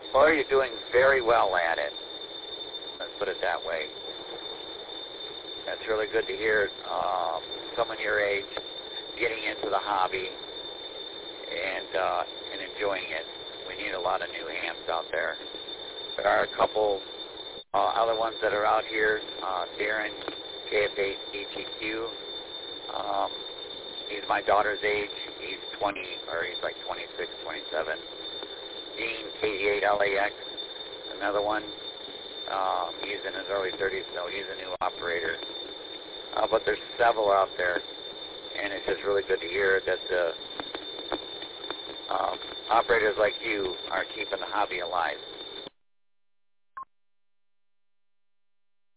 Well, you're doing very well at it. Let's put it that way. That's really good to hear. Someone your age getting into the hobby and enjoying it. We need a lot of new hands out there. There are a couple other ones that are out here. Darren, KF8 HEQ. He's my daughter's age. He's 20, or he's like 26, 27. Dean, KD8 LAX, another one. He's in his early 30s, so he's a new operator. But there's several out there, and it's just really good to hear that the operators like you are keeping the hobby alive.